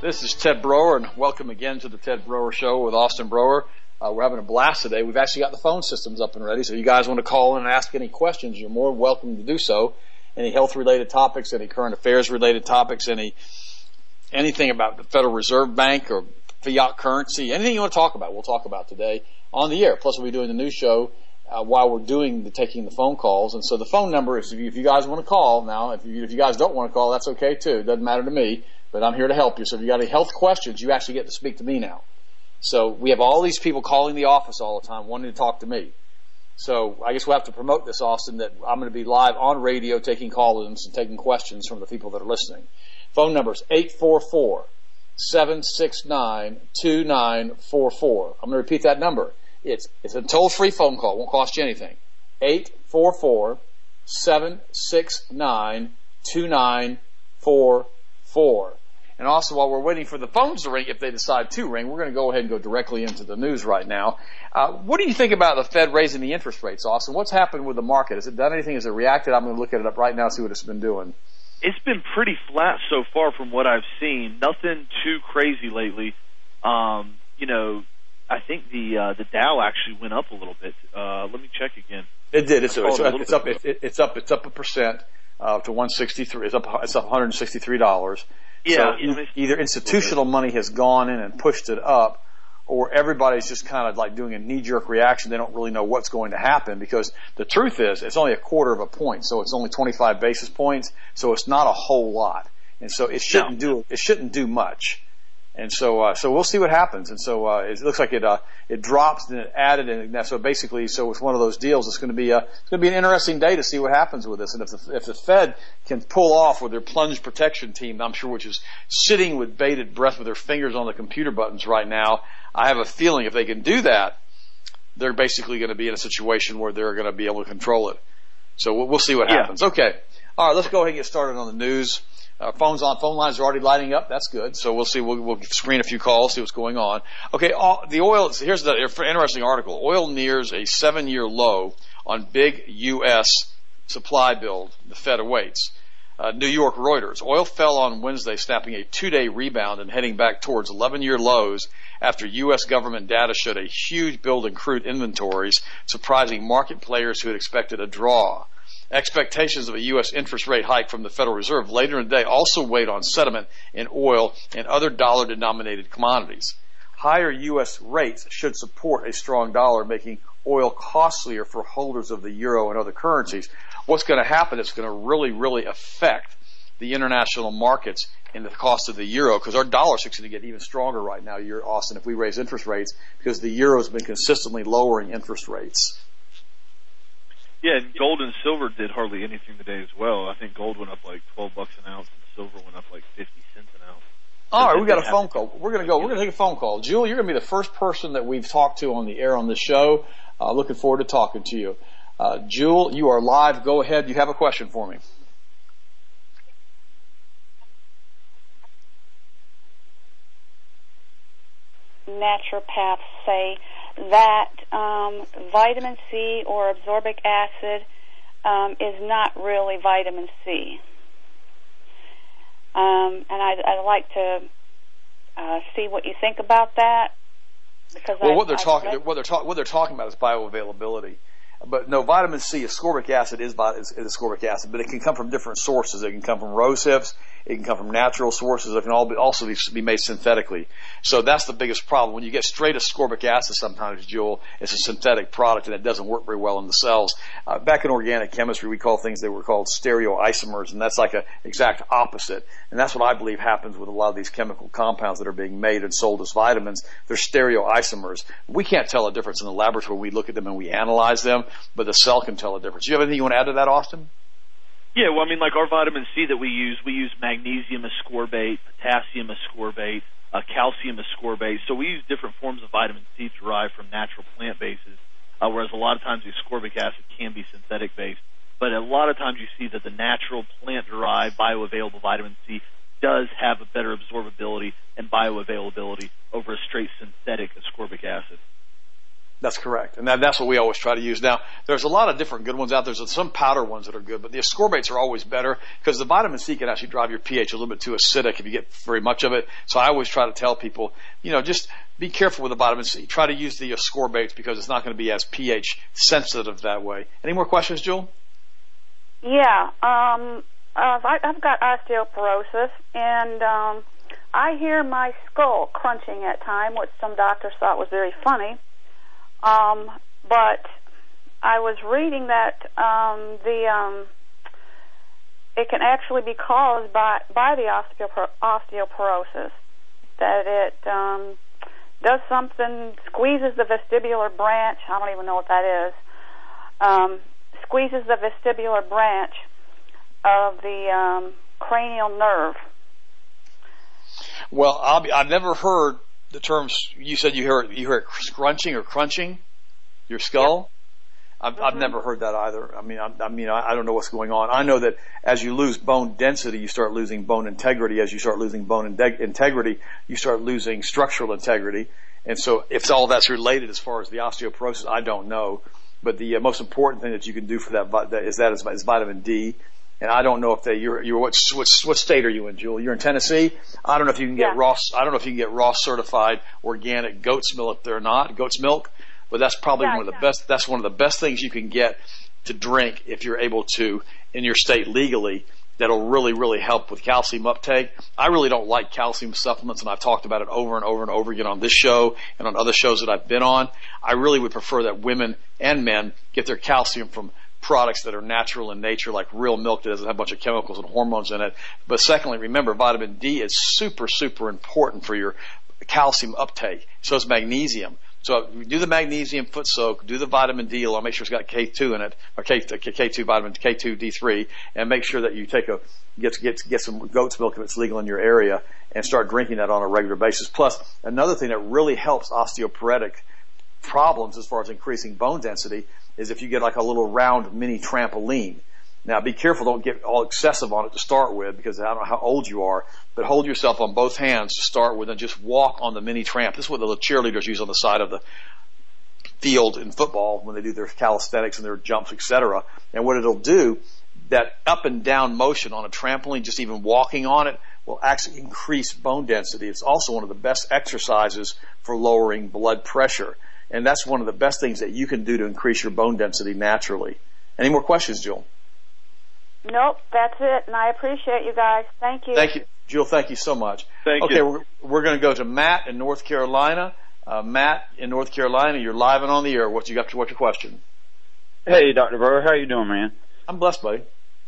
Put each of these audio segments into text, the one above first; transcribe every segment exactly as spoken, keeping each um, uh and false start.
This is Ted Broer, and welcome again to the Ted Broer Show with Austin Broer. Uh, we're having a blast today. We've actually got the phone systems up and ready, so if you guys want to call in and ask any questions, you're more than welcome to do so. Any health-related topics, any current affairs-related topics, any anything about the Federal Reserve Bank or fiat currency, anything you want to talk about, we'll talk about today on the air. Plus, we'll be doing the news show uh, while we're doing the taking the phone calls. And so the phone number is, if you, if you guys want to call now, if you, if you guys don't want to call, that's okay too. It doesn't matter to me, but I'm here to help you. So if you got any health questions, you actually get to speak to me now. So we have all these people calling the office all the time wanting to talk to me. So I guess we'll have to promote this, Austin, that I'm going to be live on radio taking call-ins and taking questions from the people that are listening. Phone number is eight four four, seven six nine, two nine four four. I'm going to repeat that number. It's it's a toll-free phone call. It won't cost you anything. eight four four, seven six nine, two nine four four. And also, while we're waiting for the phones to ring, if they decide to ring, we're going to go ahead and go directly into the news right now. Uh, what do you think about the Fed raising the interest rates, Austin? What's happened with the market? Has it done anything? Has it reacted? I'm going to look at it up right now and see what it's been doing. It's been pretty flat so far from what I've seen. Nothing too crazy lately. Um, you know, I think the uh, the Dow actually went up a little bit. Uh, let me check again. It did. It's, it's, it's, it's up. It, it's up. It's up a percent uh, to one sixty-three. It's up. It's up one hundred sixty-three dollars. Yeah. So either institutional money has gone in and pushed it up, or everybody's just kind of like doing a knee-jerk reaction. They don't really know what's going to happen, because the truth is it's only a quarter of a point, so it's only twenty-five basis points, so it's not a whole lot, and so it shouldn't no. do it shouldn't do much. And so, uh, so we'll see what happens. And so, uh, it looks like it, uh, it drops and it added. And so basically, so it's one of those deals. It's going to be, uh, it's going to be an interesting day to see what happens with this. And if the, if the Fed can pull off with their plunge protection team, I'm sure, which is sitting with bated breath with their fingers on the computer buttons right now, I have a feeling if they can do that, they're basically going to be in a situation where they're going to be able to control it. So we'll, we'll see what yeah. happens. Okay. All right. Let's go ahead and get started on the news. Uh, phones on, phone lines are already lighting up. That's good. So we'll see. We'll, we'll screen a few calls, see what's going on. Okay, all, the oil. Here's the interesting article. Oil nears a seven-year low on big U S supply build. The Fed awaits. Uh, New York Reuters. Oil fell on Wednesday, snapping a two-day rebound and heading back towards eleven-year lows after U S government data showed a huge build in crude inventories, surprising market players who had expected a draw. Expectations of a U S interest rate hike from the Federal Reserve later in the day also weighed on sentiment in oil and other dollar-denominated commodities. Higher U S rates should support a strong dollar, making oil costlier for holders of the euro and other currencies. What's going to happen is going to really, really affect the international markets and the cost of the euro, because our dollar is going to get even stronger right now, Austin, if we raise interest rates, because the euro has been consistently lowering interest rates. Yeah, and gold and silver did hardly anything today as well. I think gold went up like twelve bucks an ounce, and silver went up like fifty cents an ounce. All right, we got a phone call. We're going to go. We're going to take a phone call. Jewel, you're going to be the first person that we've talked to on the air on this show. Uh, looking forward to talking to you. Uh, Jewel, you are live. Go ahead. You have a question for me. Naturopaths say that um, vitamin C or ascorbic acid um, is not really vitamin C. Um, and I'd, I'd like to uh, see what you think about that. Because well, I've, what they're I've talking read... what they're talking what they're talking about is bioavailability. But no, vitamin C, ascorbic acid is, is, is ascorbic acid, but it can come from different sources. It can come from rose hips. It can come from natural sources. It can all be, also be, be made synthetically. So that's the biggest problem. When you get straight ascorbic acid sometimes, Jewel, it's a synthetic product and it doesn't work very well in the cells. Uh, back in organic chemistry, we call things that were called stereoisomers, and that's like an exact opposite. And that's what I believe happens with a lot of these chemical compounds that are being made and sold as vitamins. They're stereoisomers. We can't tell a difference in the laboratory. We look at them and we analyze them, but the cell can tell a difference. Do you have anything you want to add to that, Austin? Yeah, well, I mean, like our vitamin C that we use, we use magnesium ascorbate, potassium ascorbate, uh, calcium ascorbate. So we use different forms of vitamin C derived from natural plant bases, uh, whereas a lot of times the ascorbic acid can be synthetic based. But a lot of times you see that the natural plant-derived bioavailable vitamin C does have a better absorbability and bioavailability over a straight synthetic ascorbic acid. That's correct. And that, that's what we always try to use. Now, there's a lot of different good ones out there. There's some powder ones that are good, but the ascorbates are always better because the vitamin C can actually drive your pH a little bit too acidic if you get very much of it. So I always try to tell people, you know, just be careful with the vitamin C. Try to use the ascorbates because it's not going to be as pH sensitive that way. Any more questions, Jewel? Yeah. Um, uh, I, I've got osteoporosis, and um, I hear my skull crunching at times, which some doctors thought was very funny. Um, but I was reading that um, the um, it can actually be caused by by the osteopor- osteoporosis. That it um, does something, squeezes the vestibular branch. I don't even know what that is. Um, squeezes the vestibular branch of the um, cranial nerve. Well, I'll be, I've never heard the terms. You said you hear you hear it scrunching or crunching your skull. Yep. I've, mm-hmm. I've never heard that either. I mean, I, I mean, I, I don't know what's going on. I know that as you lose bone density, you start losing bone integrity. As you start losing bone in- integrity, you start losing structural integrity. And so, if all that's related as far as the osteoporosis, I don't know. But the uh, most important thing that you can do for that, that is that is, is vitamin D. And I don't know if they, you're, you're, what, what, what state are you in, Jewel? You're in Tennessee? I don't know if you can get yeah. raw, I don't know if you can get raw certified organic goat's milk there or not, goat's milk, but that's probably yeah, one of the yeah. best, that's one of the best things you can get to drink if you're able to in your state legally. That'll really, really help with calcium uptake. I really don't like calcium supplements, and I've talked about it over and over and over again on this show and on other shows that I've been on. I really would prefer that women and men get their calcium from products that are natural in nature, like real milk that doesn't have a bunch of chemicals and hormones in it. But secondly, remember, vitamin D is super, super important for your calcium uptake. So is magnesium. So do the magnesium foot soak, do the vitamin D, I'll make sure it's got K two in it, or K, K two vitamin, K two D three, and make sure that you take a, get, get, get some goat's milk if it's legal in your area, and start drinking that on a regular basis. Plus, another thing that really helps osteoporotic problems as far as increasing bone density is if you get like a little round mini trampoline. Now be careful, don't get all excessive on it to start with, because I don't know how old you are, but hold yourself on both hands to start with and just walk on the mini tramp. This is what the little cheerleaders use on the side of the field in football when they do their calisthenics and their jumps, et cetera. And what it'll do, that up and down motion on a trampoline, just even walking on it, will actually increase bone density. It's also one of the best exercises for lowering blood pressure. And that's one of the best things that you can do to increase your bone density naturally. Any more questions, Jewel? Nope, that's it. And I appreciate you guys. Thank you. Thank you. Jewel, thank you so much. Thank okay, you. Okay, we're, we're going to go to Matt in North Carolina. Uh, Matt in North Carolina, you're live and on the air. What you got? What's your question? Hey, Doctor Brewer, how you doing, man? I'm blessed, buddy.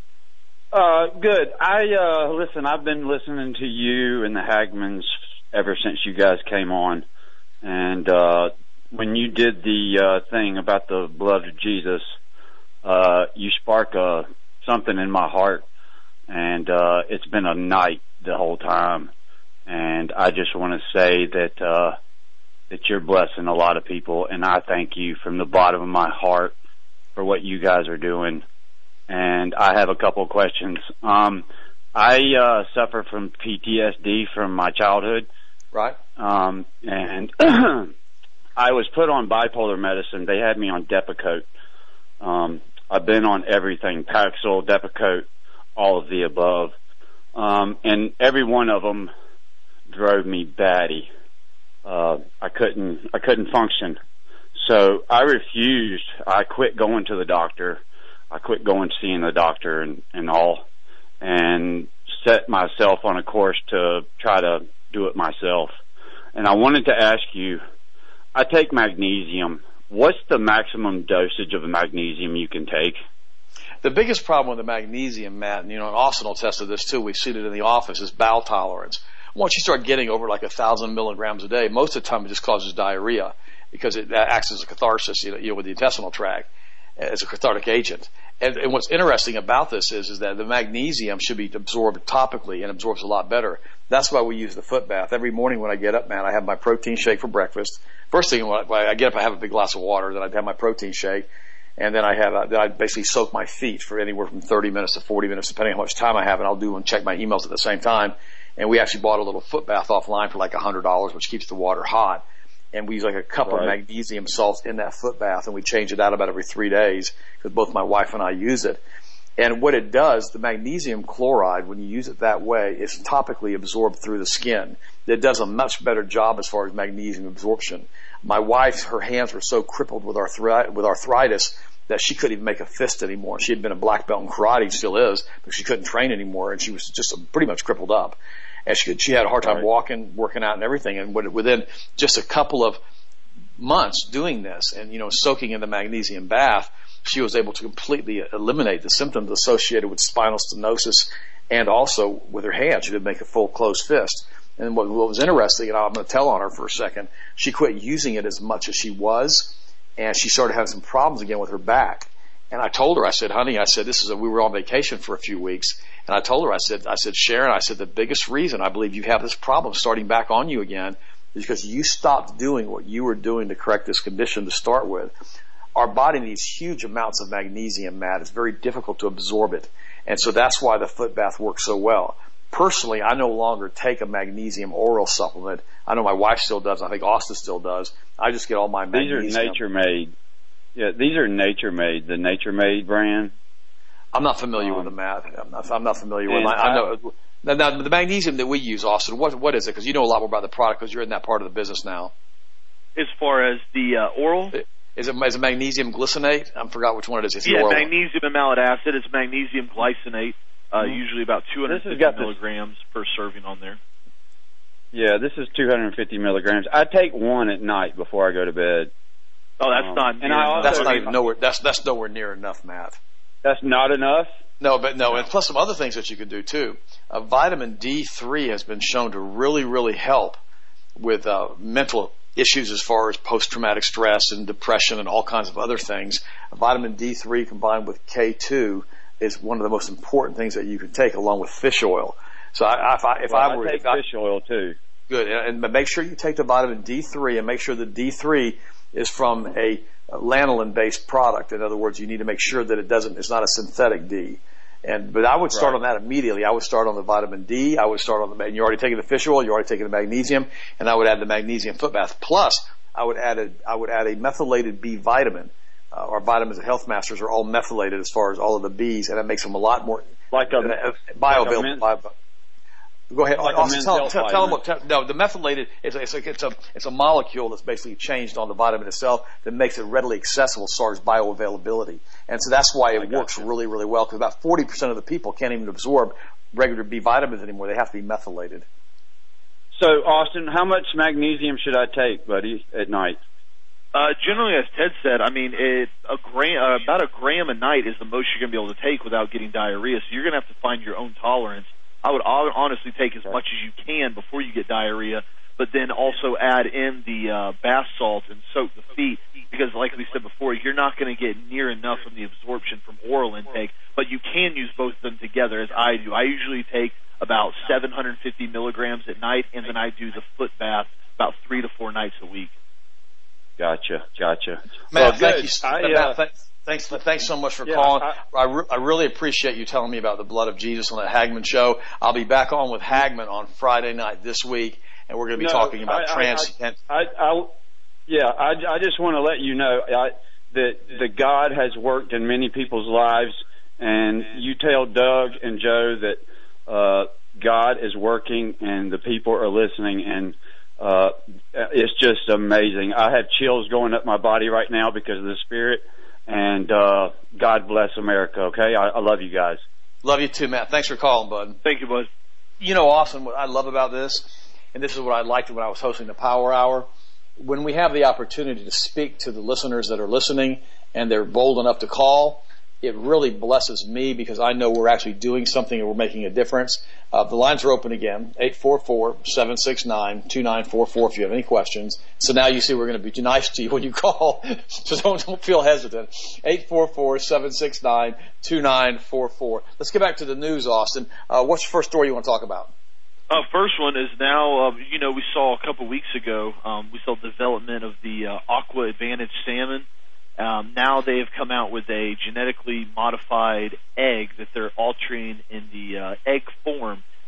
Uh, good. I, uh, listen, I've been listening to you and the Hagmans ever since you guys came on. And, uh, when you did the, uh, thing about the blood of Jesus, uh, you spark, uh, something in my heart. And, uh, it's been a night the whole time. And I just want to say that, uh, that you're blessing a lot of people. And I thank you from the bottom of my heart for what you guys are doing. And I have a couple of questions. Um, I, uh, suffer from P T S D from my childhood. Right. Um, and I was put on bipolar medicine. They had me on Depakote. Um, I've been on everything, Paxil, Depakote, all of the above. Um, and every one of them drove me batty. Uh, I couldn't, I couldn't function. So I refused. I quit going to the doctor. I quit going seeing the doctor and, and all, and set myself on a course to try to do it myself. And I wanted to ask you, I take magnesium. What's the maximum dosage of magnesium you can take? The biggest problem with the magnesium, Matt, and you know, and Austin will test to this too, we've seen it in the office, is bowel tolerance. Once you start getting over like a thousand milligrams a day, most of the time it just causes diarrhea because it acts as a catharsis, you know, you know with the intestinal tract, as a cathartic agent. And, and what's interesting about this is, is that the magnesium should be absorbed topically and absorbs a lot better. That's why we use the foot bath. Every morning when I get up, man, I have my protein shake for breakfast. First thing when I get up, I have a big glass of water. Then I have my protein shake, and then I have a, then I basically soak my feet for anywhere from thirty minutes to forty minutes, depending on how much time I have. And I'll do and check my emails at the same time. And we actually bought a little foot bath offline for like a hundred dollars, which keeps the water hot. and we use like a cup right. of magnesium salts in that foot bath, and we change it out about every three days because both my wife and I use it. And what it does, the magnesium chloride, when you use it that way, is topically absorbed through the skin. It does a much better job as far as magnesium absorption. My wife, her hands were so crippled with arthritis, with arthritis that she couldn't even make a fist anymore. She had been a black belt in karate, still is, but she couldn't train anymore, and she was just pretty much crippled up. And she could, she had a hard time right. walking, working out, and everything. And within just a couple of months doing this, and you know, soaking in the magnesium bath, she was able to completely eliminate the symptoms associated with spinal stenosis, and also with her hand, she could make a full closed fist. And what, what was interesting, and I'm going to tell on her for a second, she quit using it as much as she was, and she started having some problems again with her back. And I told her, I said, honey, I said, this is a, we were on vacation for a few weeks, and I told her, I said, I said, Sharon, I said, the biggest reason I believe you have this problem starting back on you again is because you stopped doing what you were doing to correct this condition to start with. Our body needs huge amounts of magnesium, Matt. It's very difficult to absorb it. And so that's why the foot bath works so well. Personally, I no longer take a magnesium oral supplement. I know my wife still does. I think Austin still does. I just get all my magnesium. These are Nature Made. Yeah, these are Nature Made, the Nature Made brand. I'm not familiar um, with them, Matt. I'm not, I'm not familiar with them. I, I, I know. Now, now, the magnesium that we use, Austin, what, what is it? Because you know a lot more about the product because you're in that part of the business now. As far as the uh, oral? It, Is it, is it magnesium glycinate? I forgot which one it is. It's yeah, oral. magnesium and malate acid. It's magnesium glycinate, uh, mm-hmm. usually about two hundred fifty milligrams this. per serving on there. Yeah, this is two hundred fifty milligrams. I take one at night before I go to bed. Oh, that's um, not. And I also, that's not even nowhere. That's that's nowhere near enough, Matt. That's not enough. No, but no, and plus some other things that you can do too. Uh, vitamin D three has been shown to really, really help with uh, mental issues as far as post-traumatic stress and depression and all kinds of other things. Vitamin D three combined with K two is one of the most important things that you can take along with fish oil. So I, if I, if well, I were I take if I, fish oil too. Good, and, and make sure you take the vitamin D three and make sure the D three is from a, a lanolin-based product. In other words, you need to make sure that it doesn't, it's not a synthetic D. And, but I would start right. on that immediately. I would start on the vitamin D. I would start on the, and you're already taking the fish oil, you're already taking the magnesium, and I would add the magnesium foot bath. Plus, I would add a, I would add a methylated B vitamin. Uh, our vitamins at Health Masters are all methylated as far as all of the B's, and that makes them a lot more, like a, uh, bioavailable. Like a Go ahead. Like Austin, tell, tell, tell them what. Tell, no, the methylated is it's a, it's a it's a molecule that's basically changed on the vitamin itself that makes it readily accessible as far as bioavailability, and so that's why it works you. really really well. Because about forty percent of the people can't even absorb regular B vitamins anymore; they have to be methylated. So, Austin, how much magnesium should I take, buddy, at night? Uh, generally, as Ted said, I mean, it, a gram, uh, about a gram a night is the most you're going to be able to take without getting diarrhea. So you're going to have to find your own tolerance. I would honestly take as much as you can before you get diarrhea, but then also add in the uh, bath salt and soak the feet because, like we said before, you're not going to get near enough from the absorption from oral intake, but you can use both of them together as I do. I usually take about seven hundred fifty milligrams at night, and then I do the foot bath about three to four nights a week. Gotcha, gotcha. Matt, well, thank you. I, Matt, uh, th- thanks, thanks so much for yeah, calling. I, I, re- I really appreciate you telling me about the blood of Jesus on that Hagman show. I'll be back on with Hagman on Friday night this week, and we're going to be no, talking about I, trans. I, I, I, yeah, I, I just want to let you know I, that that God has worked in many people's lives, and you tell Doug and Joe that uh, God is working, and the people are listening, and Uh, it's just amazing. I have chills going up my body right now because of the Spirit, and uh, God bless America, okay? I, I love you guys. Love you too, Matt. Thanks for calling, bud. Thank you, bud. You know, Austin, what I love about this, and this is what I liked when I was hosting the Power Hour, when we have the opportunity to speak to the listeners that are listening and they're bold enough to call, it really blesses me because I know we're actually doing something and we're making a difference. Uh, the lines are open again, eight four four, seven six nine, two nine four four if you have any questions. So now you see we're going to be nice to you when you call, so don't, don't feel hesitant. eight four four, seven six nine, two nine four four. Let's get back to the news, Austin. Uh, what's the first story you want to talk about? Uh, first one is now, uh, you know, we saw a couple weeks ago, um, we saw development of the uh, Aqua Advantage salmon. Um, now they have come out with a genetically modified egg that they're altering in the uh, egg form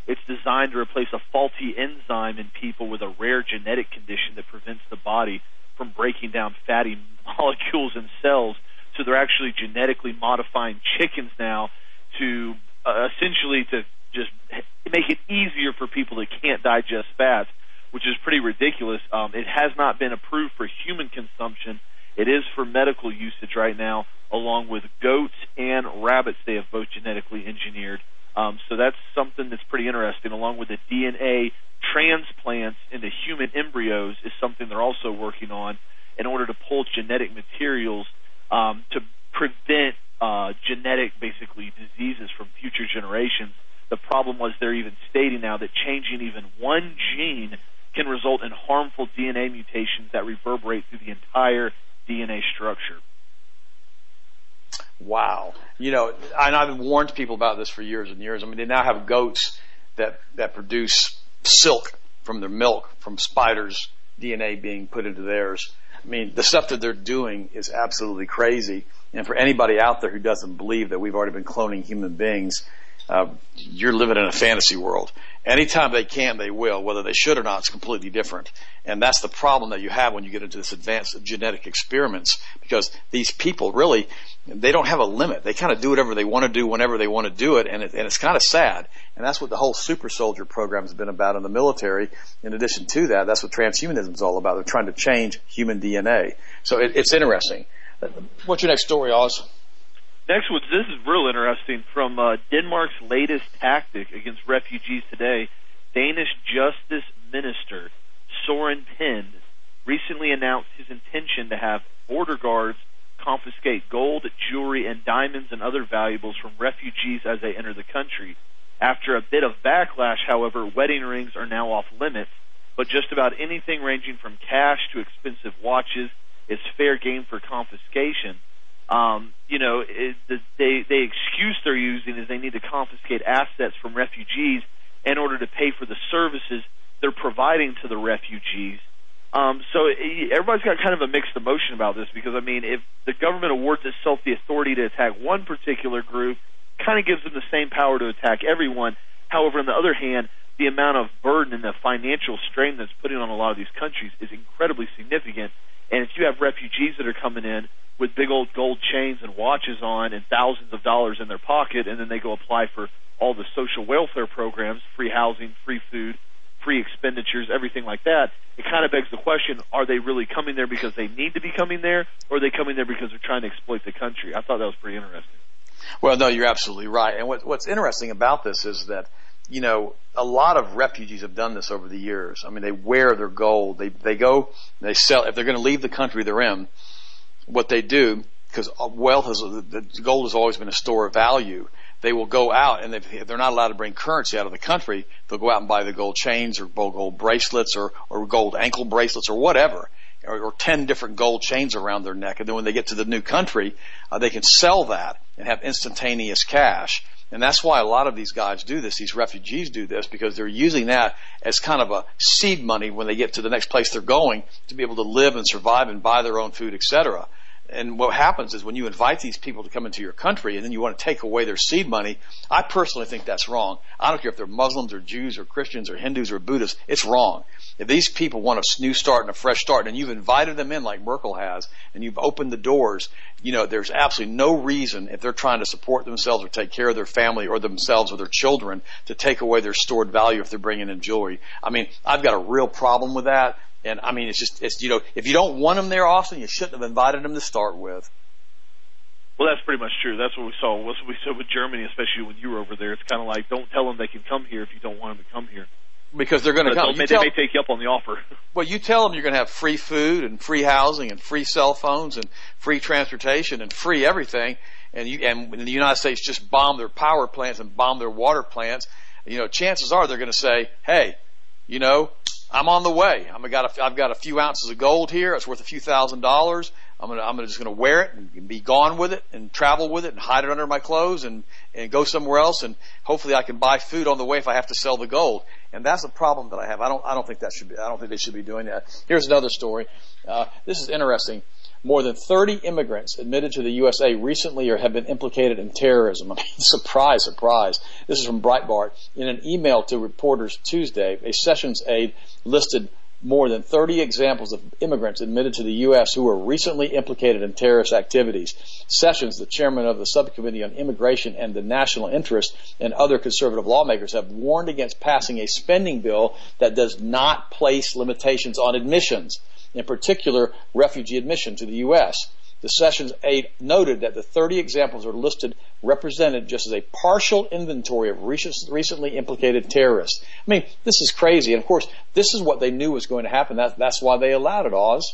It's designed to replace a faulty enzyme in people with a rare genetic condition that prevents the body from breaking down fatty molecules in cells. So they're actually genetically modifying chickens now to uh, essentially to just make it easier for people that can't digest fats, which is pretty ridiculous. Um, it has not been approved for human consumption. It is for medical usage right now, along with goats and rabbits they have both genetically engineered. Um, so that's something that's pretty interesting, along with the D N A transplants into human embryos is something they're also working on in order to pull genetic materials um, to prevent uh, genetic, basically, diseases from future generations. The problem was they're even stating now that changing even one gene can result in harmful D N A mutations that reverberate through the entire D N A structure. Wow. You know, and I've warned people about this for years and years. I mean, they now have goats that, that produce silk from their milk, from spiders' D N A being put into theirs. I mean, the stuff that they're doing is absolutely crazy. And for anybody out there who doesn't believe that we've already been cloning human beings, uh, you're living in a fantasy world. Anytime they can, they will. Whether they should or not, it's completely different. And that's the problem that you have when you get into this advanced genetic experiments, because these people really, they don't have a limit. They kind of do whatever they want to do whenever they want to do it, and, it, and it's kind of sad. And that's what the whole super soldier program has been about in the military. In addition to that, that's what transhumanism is all about. They're trying to change human D N A. So it, it's interesting. What's your next story, Oz? Next one, this is real interesting. From uh, Denmark's latest tactic against refugees today, Danish Justice Minister Soren Pind recently announced his intention to have border guards confiscate gold, jewelry, and diamonds and other valuables from refugees as they enter the country. After a bit of backlash, however, wedding rings are now off limits, but just about anything ranging from cash to expensive watches is fair game for confiscation. Um, you know, it, the, they, the excuse they're using is they need to confiscate assets from refugees in order to pay for the services they're providing to the refugees. Um, so it, everybody's got kind of a mixed emotion about this, because, I mean, if the government awards itself the authority to attack one particular group, kind of gives them the same power to attack everyone. However, on the other hand, the amount of burden and the financial strain that's putting on a lot of these countries is incredibly significant. And if you have refugees that are coming in with big old gold chains and watches on and thousands of dollars in their pocket, and then they go apply for all the social welfare programs, free housing, free food, free expenditures, everything like that, it kind of begs the question, are they really coming there because they need to be coming there, or are they coming there because they're trying to exploit the country? I thought that was pretty interesting. Well, no, you're absolutely right. And what, what's interesting about this is that, you know, a lot of refugees have done this over the years. I mean, they wear their gold. They they go, they sell. If they're going to leave the country they're in, what they do, because wealth is, the gold has always been a store of value. They will go out, and if they're not allowed to bring currency out of the country, they'll go out and buy the gold chains or gold bracelets or, or gold ankle bracelets or whatever, or, or ten different gold chains around their neck. And then when they get to the new country, uh, they can sell that and have instantaneous cash. And that's why a lot of these guys do this, these refugees do this, because they're using that as kind of a seed money when they get to the next place they're going to be able to live and survive and buy their own food, et cetera. And what happens is when you invite these people to come into your country and then you want to take away their seed money, I personally think that's wrong. I don't care if they're Muslims or Jews or Christians or Hindus or Buddhists. It's wrong. If these people want a new start and a fresh start, and you've invited them in like Merkel has, and you've opened the doors, you know, there's absolutely no reason, if they're trying to support themselves or take care of their family or themselves or their children, to take away their stored value if they're bringing in jewelry. I mean, I've got a real problem with that. And I mean, it's just, it's, you know, if you don't want them there, Austin, you shouldn't have invited them to start with. Well, that's pretty much true. That's what we saw. That's what we saw with Germany, especially when you were over there. It's kind of like, don't tell them they can come here if you don't want them to come here. Because they're going to come. They tell, may take you up on the offer. Well, you tell them you're going to have free food and free housing and free cell phones and free transportation and free everything. And you, and when the United States just bomb their power plants and bomb their water plants, you know, chances are they're going to say, hey, you know, I'm on the way. I'm got a, I've got a few ounces of gold here. It's worth a few thousand dollars. I'm gonna, I'm just gonna wear it and be gone with it and travel with it and hide it under my clothes and, and go somewhere else, and hopefully I can buy food on the way if I have to sell the gold. And that's a problem that I have. I don't, I don't think that should be, I don't think they should be doing that. Here's another story. Uh, this is interesting. More than thirty immigrants admitted to the U S A recently or have been implicated in terrorism. I mean, surprise, surprise. This is from Breitbart. In an email to reporters Tuesday, a Sessions aide listed more than thirty examples of immigrants admitted to the U S who were recently implicated in terrorist activities. Sessions, the chairman of the Subcommittee on Immigration and the National Interest, and other conservative lawmakers have warned against passing a spending bill that does not place limitations on admissions, in particular refugee admission to the U S. The Sessions aide noted that the thirty examples are listed represented just as a partial inventory of recently implicated terrorists. I mean, this is crazy. And, of course, this is what they knew was going to happen. That, that's why they allowed it, Oz.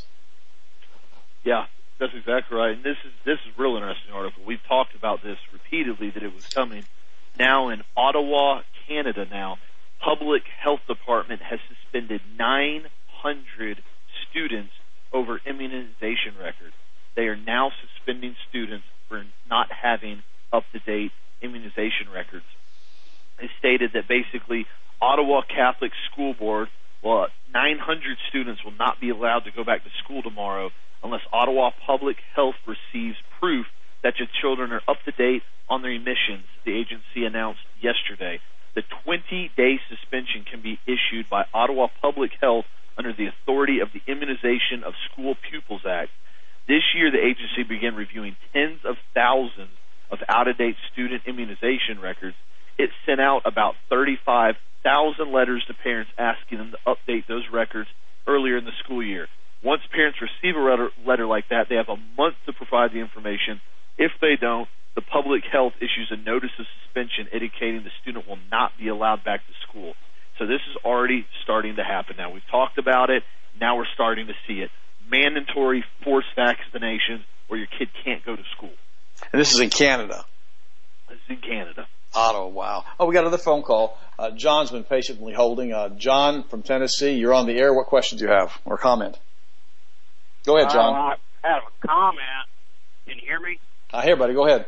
Yeah, that's exactly right. And this is this is a real interesting article. We've talked about this repeatedly, that it was coming. Now in Ottawa, Canada now, Public Health Department has suspended nine hundred students over immunization records. They are now suspending students for not having up-to-date immunization records. They stated that basically Ottawa Catholic School Board, well, nine hundred students will not be allowed to go back to school tomorrow unless Ottawa Public Health receives proof that your children are up-to-date on their emissions, the agency announced yesterday. The twenty-day suspension can be issued by Ottawa Public Health under the authority of the Immunization of School Pupils Act. This year, the agency began reviewing tens of thousands of out-of-date student immunization records. It sent out about thirty-five thousand letters to parents asking them to update those records earlier in the school year. Once parents receive a letter, letter like that, they have a month to provide the information. If they don't, the Public Health issues a notice of suspension indicating the student will not be allowed back to school. So this is already starting to happen now. We've talked about it. Now we're starting to see it. Mandatory forced vaccinations where your kid can't go to school. And this is in Canada. This is in Canada. Ottawa, wow. Oh, we got another phone call. Uh, John's been patiently holding. Uh, John from Tennessee, you're on the air. What questions do you have or comment? Go ahead, John. Uh, I have a comment. Can you hear me? I hear, buddy. Go ahead.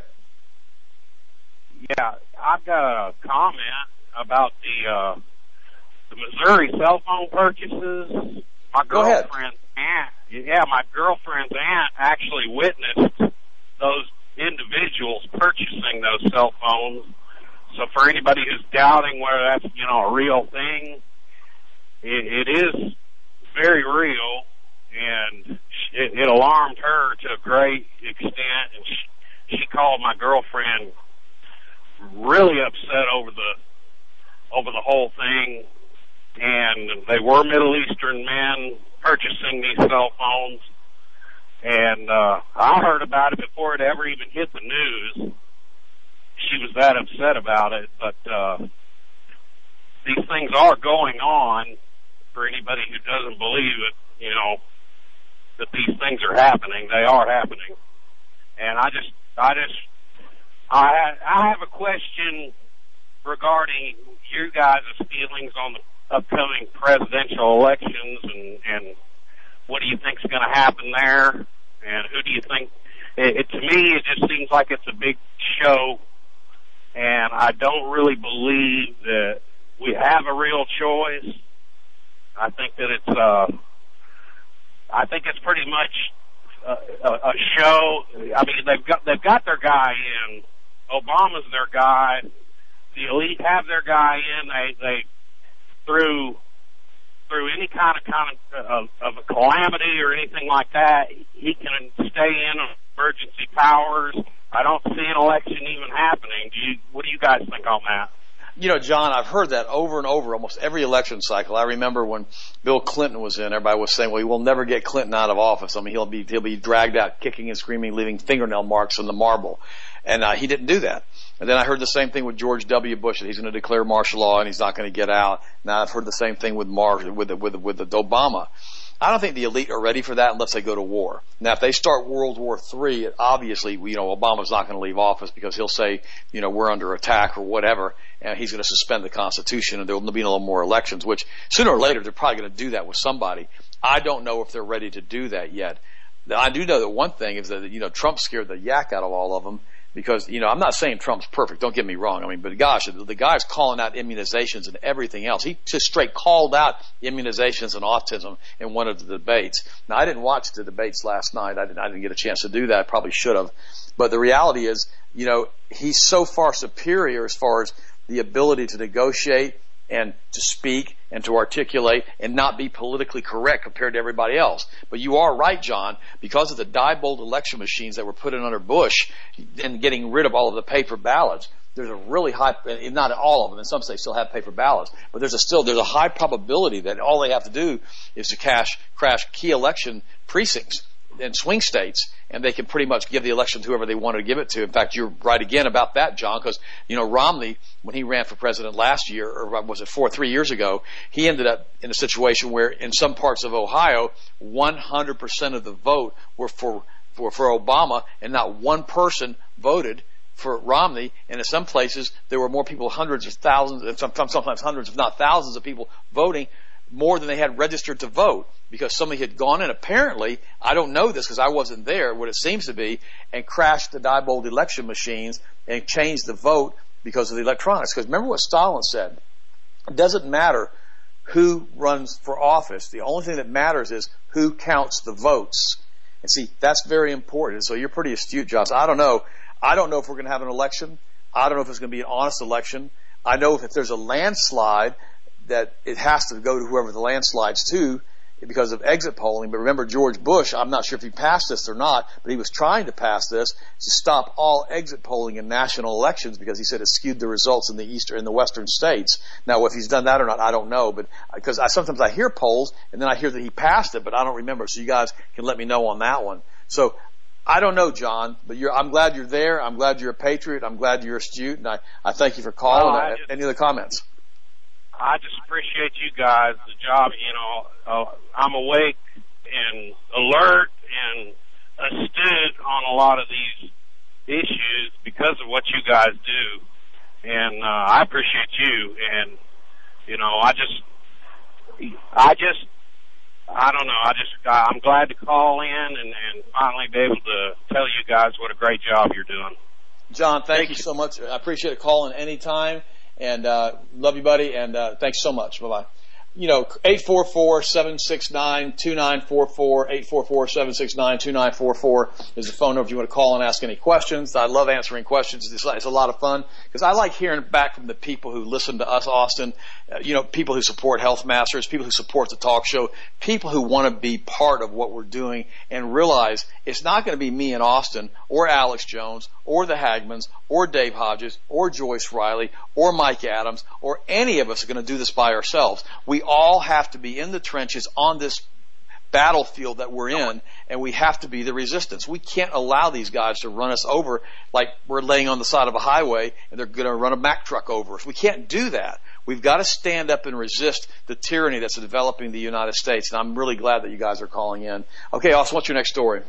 Yeah, I've got a comment about the uh, the Missouri cell phone purchases. My Go ahead. girlfriend's aunt, yeah, my girlfriend's aunt actually witnessed those individuals purchasing those cell phones. So for anybody who's doubting whether that's, you know, a real thing, it, it is very real, and it, it alarmed her to a great extent, and she, she called my girlfriend really upset over the over the whole thing. And they were Middle Eastern men purchasing these cell phones. And uh, I heard about it before it ever even hit the news. She was that upset about it. But uh, these things are going on. For anybody who doesn't believe it, you know, that these things are happening. They are happening. And I just, I just, I, I have a question regarding you guys' feelings on the upcoming presidential elections, and, and what do you think's going to happen there, and who do you think? It, it, to me, it just seems like it's a big show, and I don't really believe that we have a real choice. I think that it's, uh, I think it's pretty much a, a, a show. I mean, they've got they've got their guy in. Obama's their guy. The elite have their guy in. They they through through any kind of kind of, of, of a calamity or anything like that, he can stay in on emergency powers. I don't see an election even happening. Do you? What do you guys think on that? You know, John, I've heard that over and over, almost every election cycle. I remember when Bill Clinton was in, everybody was saying, well, we'll never get Clinton out of office. I mean, he'll be, he'll be dragged out kicking and screaming, leaving fingernail marks on the marble. And, uh, he didn't do that. And then I heard the same thing with George W. Bush, that he's going to declare martial law and he's not going to get out. Now I've heard the same thing with Mar, with, with, with, with Obama. I don't think the elite are ready for that unless they go to war. Now, if they start World War Three, obviously, you know, Obama's not going to leave office because he'll say, you know, we're under attack or whatever, and he's going to suspend the Constitution, and there will be no more elections, which sooner or later they're probably going to do that with somebody. I don't know if they're ready to do that yet. I do know that one thing is that, you know, Trump scared the yak out of all of them. Because, you know, I'm not saying Trump's perfect, don't get me wrong. I mean, but gosh, the guy's calling out immunizations and everything else. He just straight called out immunizations and autism in one of the debates. Now, I didn't watch the debates last night. I didn't, I didn't get a chance to do that. I probably should have. But the reality is, you know, he's so far superior as far as the ability to negotiate and to speak and to articulate and not be politically correct compared to everybody else. But you are right, John, because of the Diebold election machines that were put in under Bush and getting rid of all of the paper ballots, there's a really high, not all of them, in some states still have paper ballots, but there's a still, there's a high probability that all they have to do is to cash, crash key election precincts in swing states, and they can pretty much give the election to whoever they want to give it to. In fact, you're right again about that, John, because, you know, Romney, when he ran for president last year, or was it four, three years ago, he ended up in a situation where in some parts of Ohio, one hundred percent of the vote were for, for, for Obama, and not one person voted for Romney. And in some places, there were more people, hundreds of thousands, and sometimes hundreds, if not thousands of people voting, more than they had registered to vote, because somebody had gone in, apparently, I don't know this because I wasn't there, what it seems to be, and crashed the Diebold election machines and changed the vote because of the electronics. Because remember what Stalin said, it doesn't matter who runs for office. The only thing that matters is who counts the votes. And see, that's very important. So you're pretty astute, John. So I don't know. I don't know if we're going to have an election. I don't know if it's going to be an honest election. I know if there's a landslide, that it has to go to whoever the landslides to because of exit polling. But remember, George Bush, I'm not sure if he passed this or not, but he was trying to pass this to stop all exit polling in national elections because he said it skewed the results in the eastern, in the western states. Now, if he's done that or not, I don't know. But because I sometimes I hear polls and then I hear that he passed it, but I don't remember. So you guys can let me know on that one. So I don't know, John, but you're, I'm glad you're there. I'm glad you're a patriot. I'm glad you're astute, and I, I thank you for calling. Well, just, Any other comments? I just appreciate you guys, the job, you know, uh, I'm awake and alert and astute on a lot of these issues because of what you guys do. And, uh, I appreciate you. And, you know, I just, I just, I don't know, I just, I'm glad to call in and, and finally be able to tell you guys what a great job you're doing. John, thank, thank you so much. I appreciate it calling anytime. And, uh, love you, buddy, and, uh, thanks so much. Bye-bye. You know, eight four four, seven six nine, two nine four four, eight four four, seven six nine, two nine four four is the phone number if you want to call and ask any questions. I love answering questions. It's, it's a lot of fun because I like hearing back from the people who listen to us, Austin, uh, you know, people who support Health Masters, people who support the talk show, people who want to be part of what we're doing and realize it's not going to be me and Austin or Alex Jones or the Hagmans or Dave Hodges or Joyce Riley or Mike Adams or any of us are going to do this by ourselves. We all have to be in the trenches on this battlefield that we're in, and we have to be the resistance. We can't allow these guys to run us over like we're laying on the side of a highway and they're going to run a Mack truck over us. We can't do that. We've got to stand up and resist the tyranny that's developing in the United States, and I'm really glad that you guys are calling in. Okay, Austin, what's your next story?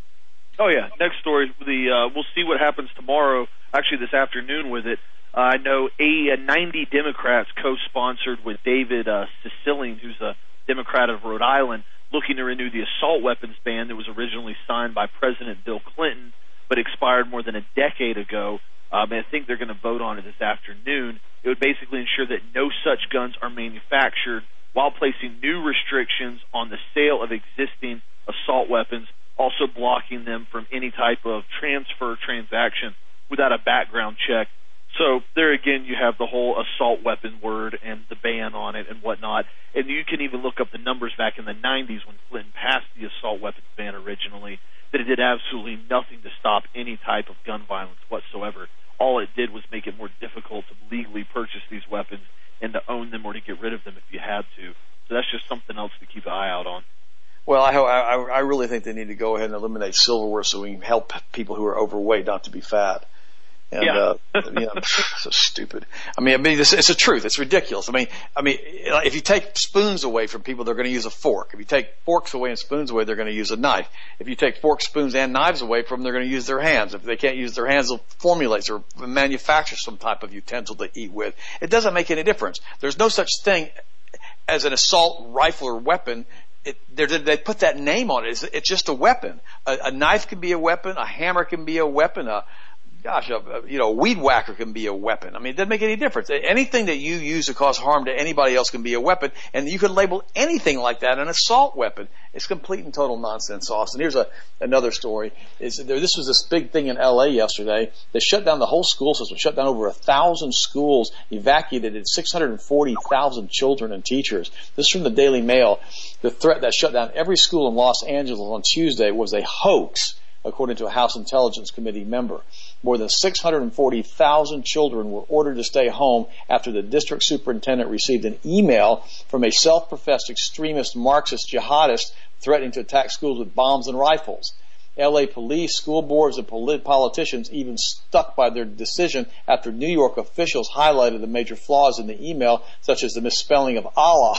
Oh, yeah. Next story, the uh, we'll see what happens tomorrow, actually this afternoon with it. Uh, I know a, ninety Democrats co-sponsored with David uh, Cicilline, who's a Democrat of Rhode Island, looking to renew the assault weapons ban that was originally signed by President Bill Clinton but expired more than a decade ago. Um, and I think they're going to vote on it this afternoon. It would basically ensure that no such guns are manufactured while placing new restrictions on the sale of existing assault weapons, also blocking them from any type of transfer transaction without a background check. So there again, you have the whole assault weapon word and the ban on it and whatnot. And you can even look up the numbers back in the nineties when Clinton passed the assault weapons ban originally, that it did absolutely nothing to stop any type of gun violence whatsoever. All it did was make it more difficult to legally purchase these weapons and to own them or to get rid of them if you had to. So that's just something else to keep an eye out on. Well, I, I, I really think they need to go ahead and eliminate silverware so we can help people who are overweight not to be fat. And, yeah. uh, you know, so stupid. I mean, I mean, it's, it's the truth. It's ridiculous. I mean, I mean, if you take spoons away from people, they're going to use a fork. If you take forks away and spoons away, they're going to use a knife. If you take forks, spoons, and knives away from them, they're going to use their hands. If they can't use their hands, they'll formulate or manufacture some type of utensil to eat with. It doesn't make any difference. There's no such thing as an assault rifle or weapon. It, they put that name on it. It's, it's just a weapon. A, a knife can be a weapon. A hammer can be a weapon. A gosh, uh, you know, a weed whacker can be a weapon. I mean, it doesn't make any difference. Anything that you use to cause harm to anybody else can be a weapon, and you could label anything like that an assault weapon. It's complete and total nonsense, Austin. Here's a, another story. Is there, this was this big thing in L A yesterday. They shut down the whole school system, shut down over a thousand schools, evacuated six hundred forty thousand children and teachers. This is from the Daily Mail. The threat that shut down every school in Los Angeles on Tuesday was a hoax, according to a House Intelligence Committee member. More than six hundred forty thousand children were ordered to stay home after the district superintendent received an email from a self-professed extremist Marxist jihadist threatening to attack schools with bombs and rifles. L A police, school boards, and polit- politicians even stuck by their decision after New York officials highlighted the major flaws in the email, such as the misspelling of Allah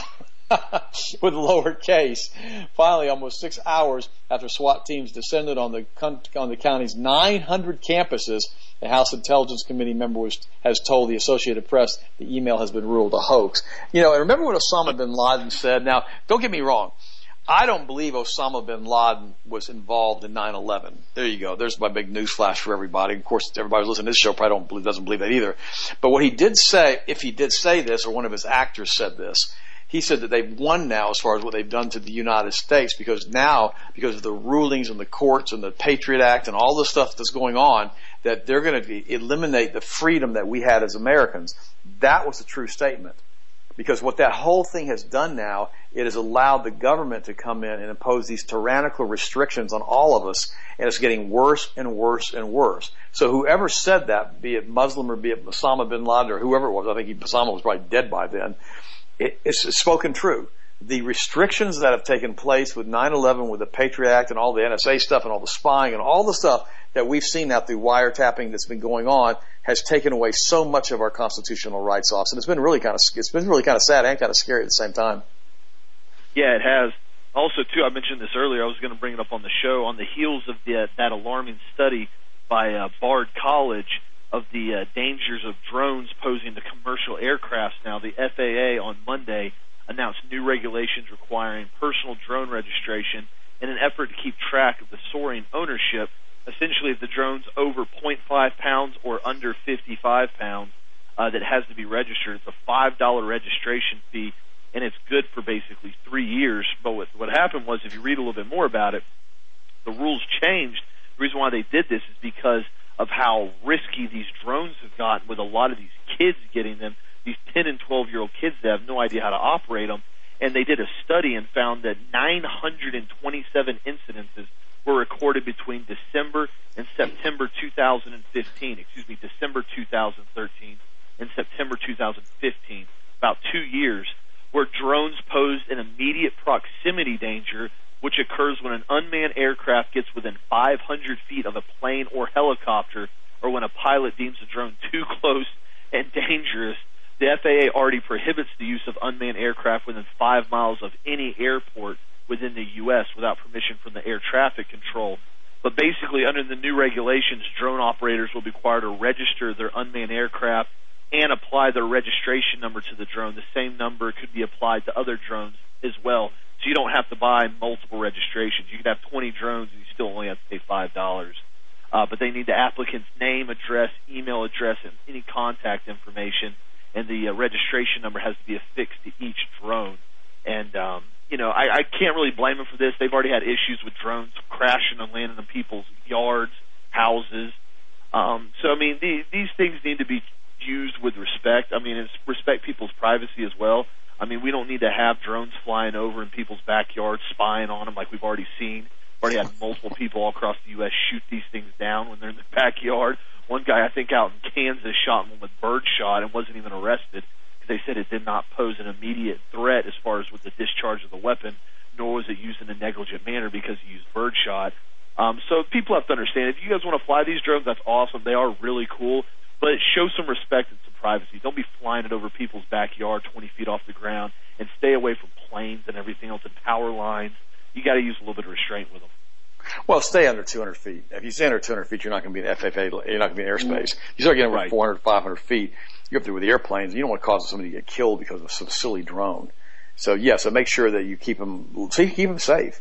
with lowercase. Finally, almost six hours after SWAT teams descended on the on the county's nine hundred campuses, the House Intelligence Committee member was, has told the Associated Press the email has been ruled a hoax. You know, and remember what Osama bin Laden said? Now, don't get me wrong. I don't believe Osama bin Laden was involved in nine eleven. There you go. There's my big news flash for everybody. Of course, everybody who's listening to this show probably don't believe, doesn't believe that either. But what he did say, if he did say this, or one of his actors said this, he said that they've won now as far as what they've done to the United States, because now, because of the rulings in the courts and the Patriot Act and all the stuff that's going on, that they're going to eliminate the freedom that we had as Americans. That was a true statement. Because what that whole thing has done now, it has allowed the government to come in and impose these tyrannical restrictions on all of us, and it's getting worse and worse and worse. So whoever said that, be it Muslim or be it Osama bin Laden or whoever it was, I think he, Osama was probably dead by then, it, it's, it's spoken true. The restrictions that have taken place with nine eleven, with the Patriot Act and all the N S A stuff and all the spying and all the stuff that we've seen now through wiretapping that's been going on has taken away so much of our constitutional rights, Austin. It's been really kind of it's been really kind of sad and kind of scary at the same time. Yeah, it has. Also, too, I mentioned this earlier. I was going to bring it up on the show. On the heels of the, that alarming study by uh, Bard College of the uh, dangers of drones posing to commercial aircrafts, now the F A A on Monday announced new regulations requiring personal drone registration in an effort to keep track of the soaring ownership. Essentially, if the drone's over zero point five pounds or under fifty-five pounds, uh, that has to be registered. It's a five dollar registration fee, and it's good for basically three years. But what, what happened was, if you read a little bit more about it, the rules changed. The reason why they did this is because of how risky these drones have gotten, with a lot of these kids getting them, these ten and twelve year old kids that have no idea how to operate them. And they did a study and found that nine hundred twenty-seven incidences were recorded between December and September two thousand fifteen, excuse me, December two thousand thirteen and September two thousand fifteen, about two years, where drones posed an immediate proximity danger, which occurs when an unmanned aircraft gets within five hundred feet of a plane or helicopter, or when a pilot deems the drone too close and dangerous. The F A A already prohibits the use of unmanned aircraft within five miles of any airport within the U S without permission from the air traffic control. But basically, under the new regulations, drone operators will be required to register their unmanned aircraft and apply their registration number to the drone. The same number could be applied to other drones as well. So you don't have to buy multiple registrations. You could have twenty drones and you still only have to pay five dollars. Uh, but they need the applicant's name, address, email address, and any contact information. And the uh, registration number has to be affixed to each drone. And, um, you know, I, I can't really blame them for this. They've already had issues with drones crashing and landing in people's yards, houses. Um, so, I mean, the, these things need to be used with respect. I mean, it's respect people's privacy as well. I mean, we don't need to have drones flying over in people's backyards, spying on them like we've already seen. We've already had multiple people all across the U S shoot these things down when they're in the backyard. One guy, I think, out in Kansas shot one with birdshot and wasn't even arrested because they said it did not pose an immediate threat as far as with the discharge of the weapon, nor was it used in a negligent manner because he used birdshot. Um, so people have to understand, if you guys want to fly these drones, that's awesome. They are really cool, but show some respect and some privacy. Don't be flying it over people's backyard twenty feet off the ground, and stay away from planes and everything else and power lines. You got to use a little bit of restraint with them. Well, stay under two hundred feet. If you stay under two hundred feet, you're not going to be in F F A. You're not going to be in airspace. You start getting over right. four hundred, five hundred feet, you're up there with airplanes. You don't want to cause somebody to get killed because of some silly drone. So, yeah, so make sure that you keep them, so you keep them safe.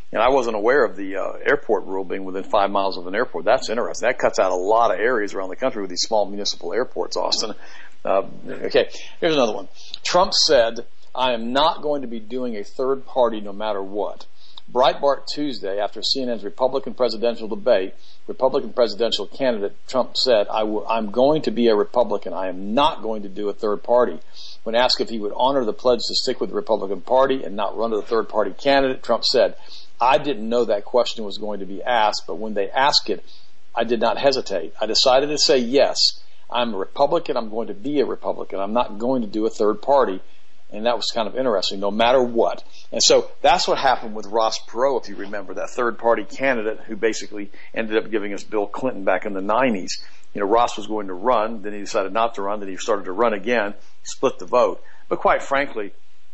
And I wasn't aware of the uh, airport rule being within five miles of an airport. That's interesting. That cuts out a lot of areas around the country with these small municipal airports, Austin. Uh, okay, here's another one. Trump said, I am not going to be doing a third party no matter what. Breitbart Tuesday, after C N N's Republican presidential debate, Republican presidential candidate Trump said, I w- I'm going to be a Republican. I am not going to do a third party. When asked if he would honor the pledge to stick with the Republican Party and not run to the third party candidate, Trump said, I didn't know that question was going to be asked, but when they asked it, I did not hesitate. I decided to say yes. I'm a Republican. I'm going to be a Republican. I'm not going to do a third party. And that was kind of interesting, no matter what. And so that's what happened with Ross Perot, if you remember, that third-party candidate who basically ended up giving us Bill Clinton back in the nineties. You know, Ross was going to run, then he decided not to run, then he started to run again, split the vote. But quite frankly,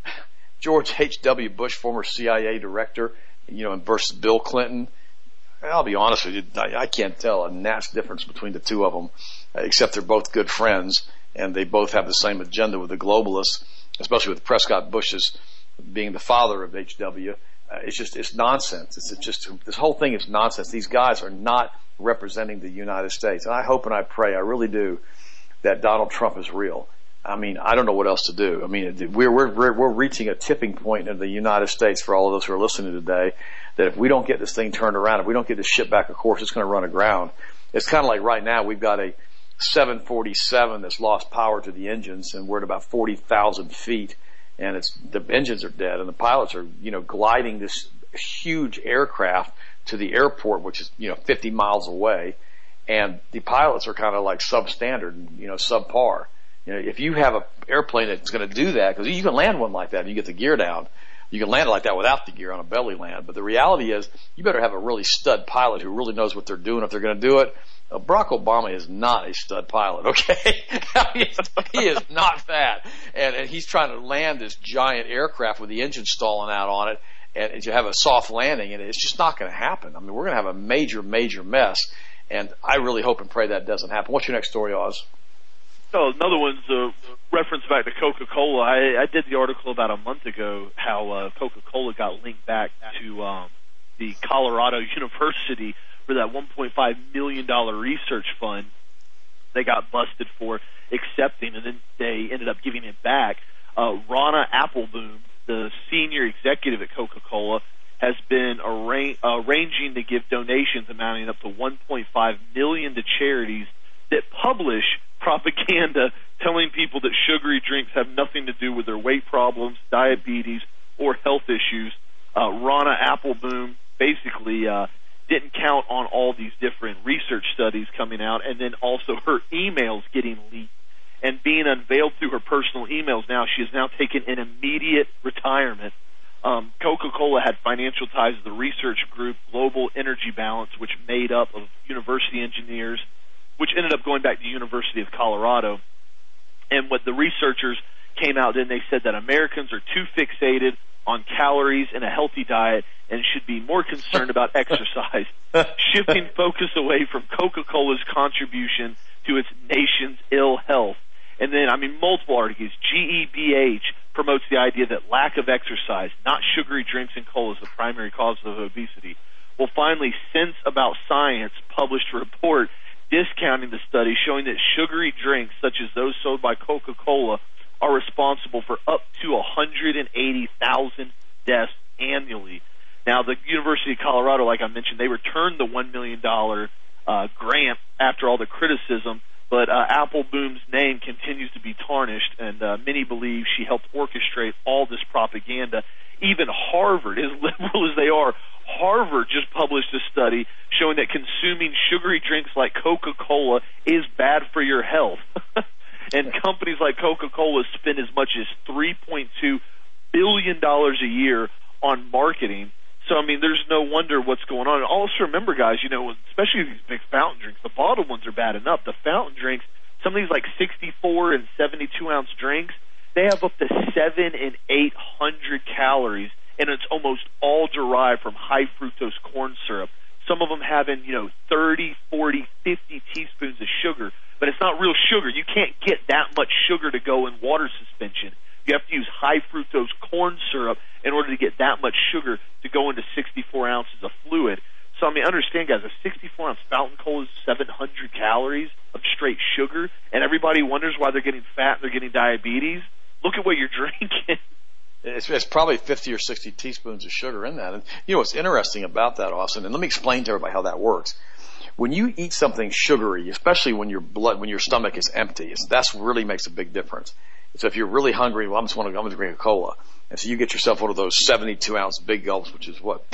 George H W. Bush, former C I A director, you know, versus Bill Clinton, I'll be honest with you, I, I can't tell a gnat's difference between the two of them, except they're both good friends, and they both have the same agenda with the globalists, especially with Prescott Bush's being the father of H W. Uh, it's just, it's nonsense. It's, it's just, this whole thing is nonsense. These guys are not representing the United States. And I hope and I pray, I really do, that Donald Trump is real. I mean, I don't know what else to do. I mean, we're, we're, we're reaching a tipping point in the United States for all of those who are listening today, that if we don't get this thing turned around, if we don't get this ship back, of course, it's going to run aground. It's kind of like right now we've got a seven forty-seven that's lost power to the engines, and we're at about forty thousand feet, and it's, the engines are dead, and the pilots are, you know, gliding this huge aircraft to the airport, which is, you know, fifty miles away, and the pilots are kind of like substandard, you know, subpar. You know, if you have an airplane that's going to do that, because you can land one like that and you get the gear down, you can land it like that without the gear on a belly land, but the reality is you better have a really stud pilot who really knows what they're doing if they're going to do it. Uh, Barack Obama is not a stud pilot, okay? he, is, he is not that. And, and he's trying to land this giant aircraft with the engine stalling out on it, and, and you have a soft landing, and it's just not going to happen. I mean, we're going to have a major, major mess, and I really hope and pray that doesn't happen. What's your next story, Oz? Oh, another one's a reference back to Coca-Cola. I, I did the article about a month ago how uh, Coca-Cola got linked back to um, the Colorado University for that one point five million dollars research fund they got busted for accepting, and then they ended up giving it back. Uh, Ronna Appleboom, the senior executive at Coca-Cola, has been arra- arranging to give donations amounting up to one point five million dollars to charities that publish propaganda telling people that sugary drinks have nothing to do with their weight problems, diabetes, or health issues. Uh, Ronna Appleboom basically uh, didn't count on all these different research studies coming out, and then also her emails getting leaked and being unveiled through her personal emails. Now she has now taken an immediate retirement. Um, Coca-Cola had financial ties to the research group Global Energy Balance, which made up of university engineers, which ended up going back to the University of Colorado. And what the researchers came out and they said that Americans are too fixated on calories and a healthy diet and should be more concerned about exercise, shifting focus away from Coca-Cola's contribution to its nation's ill health. And then, I mean, multiple articles. G E B H promotes the idea that lack of exercise, not sugary drinks and cola, is the primary cause of obesity. Well, finally, Sense About Science published a report discounting the study, showing that sugary drinks, such as those sold by Coca-Cola, are responsible for up to one hundred eighty thousand deaths annually. Now, the University of Colorado, like I mentioned, they returned the one million dollars uh, grant after all the criticism, but uh, Appleboom's name continues to be tarnished, and uh, many believe she helped orchestrate all this propaganda. Even Harvard, as liberal as they are, Harvard just published a study showing that consuming sugary drinks like Coca-Cola is bad for your health. And companies like Coca-Cola spend as much as three point two billion dollars a year on marketing. So, I mean, there's no wonder what's going on. And also remember, guys, you know, especially these big fountain drinks, the bottled ones are bad enough. The fountain drinks, some of these like sixty-four and seventy-two ounce drinks, they have up to seven and eight hundred calories, and it's almost all derived from high fructose corn syrup. Some of them having, you know, thirty, forty, fifty teaspoons of sugar, but it's not real sugar. You can't get that much sugar to go in water suspension. You have to use high fructose corn syrup in order to get that much sugar to go into sixty-four ounces of fluid. So, I mean, understand, guys, a sixty-four ounce fountain cola is seven hundred calories of straight sugar, and everybody wonders why they're getting fat and they're getting diabetes. Look at what you're drinking. It's, it's probably fifty or sixty teaspoons of sugar in that. And you know what's interesting about that, Austin, and let me explain to everybody how that works. When you eat something sugary, especially when your blood, when your stomach is empty, it's, that's really makes a big difference. So if you're really hungry, well, I'm just want to, I'm going to drink a cola. And so you get yourself one of those seventy-two ounce big gulps, which is what,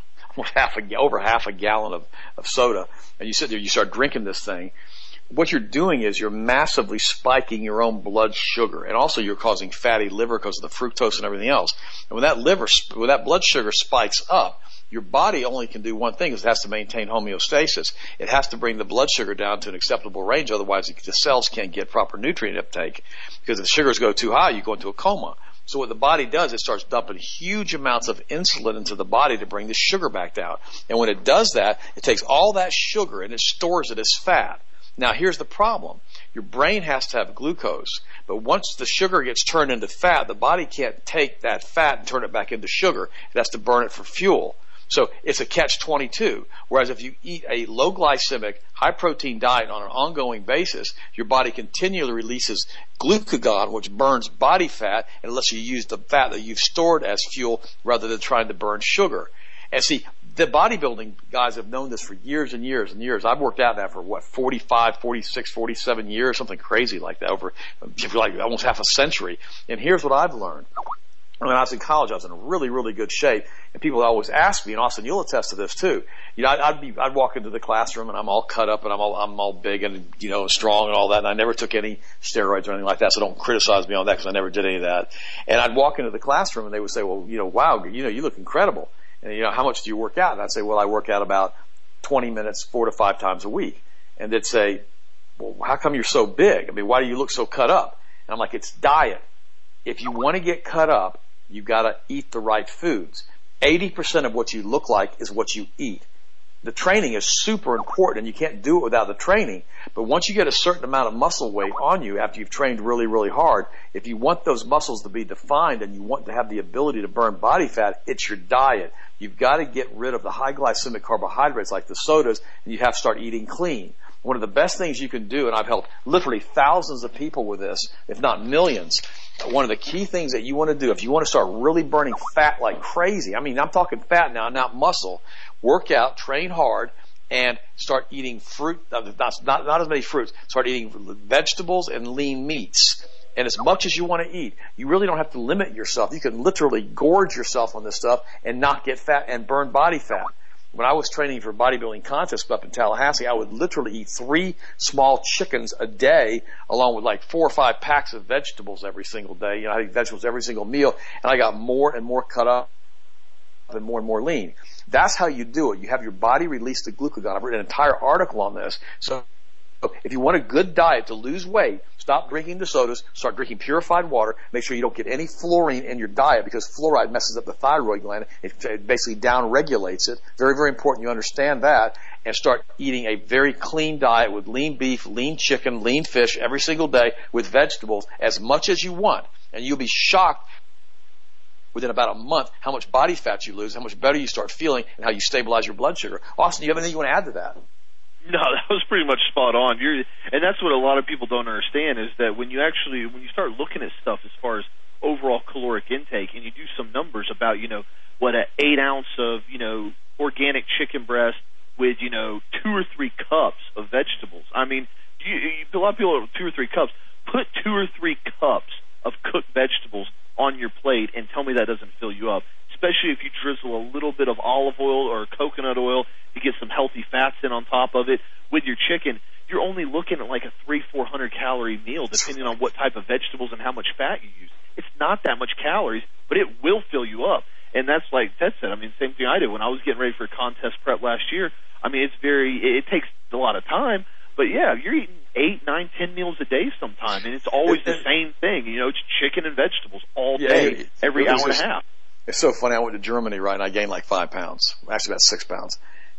half a, over half a gallon of, of soda. And you sit there, you start drinking this thing. What you're doing is you're massively spiking your own blood sugar, and also you're causing fatty liver because of the fructose and everything else. And when that liver, when that blood sugar spikes up, your body only can do one thing, is it has to maintain homeostasis. It has to bring the blood sugar down to an acceptable range, otherwise the cells can't get proper nutrient uptake. Because if the sugars go too high, you go into a coma. So what the body does, it starts dumping huge amounts of insulin into the body to bring the sugar back down. And when it does that, it takes all that sugar and it stores it as fat. Now here's the problem. Your brain has to have glucose, but once the sugar gets turned into fat, the body can't take that fat and turn it back into sugar. It has to burn it for fuel. So it's a catch twenty-two. Whereas if you eat a low glycemic, high protein diet on an ongoing basis, your body continually releases glucagon, which burns body fat, and lets you use the fat that you've stored as fuel rather than trying to burn sugar. And see, the bodybuilding guys have known this for years and years and years. I've worked out that for what, forty-five, forty-six, forty-seven years, something crazy like that, over like almost half a century. And here's what I've learned. When I was in college, I was in really, really good shape, and people always ask me, and Austin, you'll attest to this too. You know, I'd, I'd be, I'd walk into the classroom, and I'm all cut up, and I'm all, I'm all big, and you know, strong, and all that. And I never took any steroids or anything like that, so don't criticize me on that because I never did any of that. And I'd walk into the classroom, and they would say, "Well, you know, wow, you know, you look incredible." And you know, how much do you work out? And I'd say, "Well, I work out about twenty minutes, four to five times a week." And they'd say, "Well, how come you're so big? I mean, why do you look so cut up?" And I'm like, "It's diet. If you want to get cut up, you've got to eat the right foods. eighty percent of what you look like is what you eat." The training is super important, and you can't do it without the training. But once you get a certain amount of muscle weight on you after you've trained really, really hard, if you want those muscles to be defined and you want to have the ability to burn body fat, it's your diet. You've got to get rid of the high glycemic carbohydrates like the sodas, and you have to start eating clean. One of the best things you can do, and I've helped literally thousands of people with this, if not millions, one of the key things that you want to do, if you want to start really burning fat like crazy, I mean, I'm talking fat now, not muscle, work out, train hard, and start eating fruit, not, not, not as many fruits, start eating vegetables and lean meats. And as much as you want to eat, you really don't have to limit yourself. You can literally gorge yourself on this stuff and not get fat and burn body fat. When I was training for bodybuilding contests up in Tallahassee, I would literally eat three small chickens a day, along with like four or five packs of vegetables every single day. You know, I eat vegetables every single meal, and I got more and more cut up and more and more lean. That's how you do it. You have your body release the glucagon. I've written an entire article on this. So if you want a good diet to lose weight, stop drinking the sodas, start drinking purified water, make sure you don't get any fluorine in your diet because fluoride messes up the thyroid gland. It, it basically down-regulates it. Very, very important you understand that. And start eating a very clean diet with lean beef, lean chicken, lean fish every single day with vegetables as much as you want. And you'll be shocked within about a month how much body fat you lose, how much better you start feeling, and how you stabilize your blood sugar. Austin, do you have anything you want to add to that? No, that was pretty much spot on. You're, and that's what a lot of people don't understand is that when you actually, when you start looking at stuff as far as overall caloric intake, and you do some numbers about, you know, what an eight ounce of, you know, organic chicken breast with, you know, two or three cups of vegetables. I mean, you, you, a lot of people are two or three cups. Put two or three cups of cooked vegetables on your plate and tell me that doesn't fill you up, especially if you drizzle a little bit of olive oil or coconut oil to get some healthy fats in on top of it. With your chicken, you're only looking at like a three, four hundred calorie meal, depending on what type of vegetables and how much fat you use. It's not that much calories, but it will fill you up. And that's like Ted said. I mean, same thing I did when I was getting ready for contest prep last year. I mean, it's very, it takes a lot of time, but yeah, you're eating eight, nine, ten meals a day sometime, and it's always the same thing. You know, it's chicken and vegetables all day, yeah, every hour and a half. It's so funny. I went to Germany, right, and I gained like five pounds, actually about six pounds.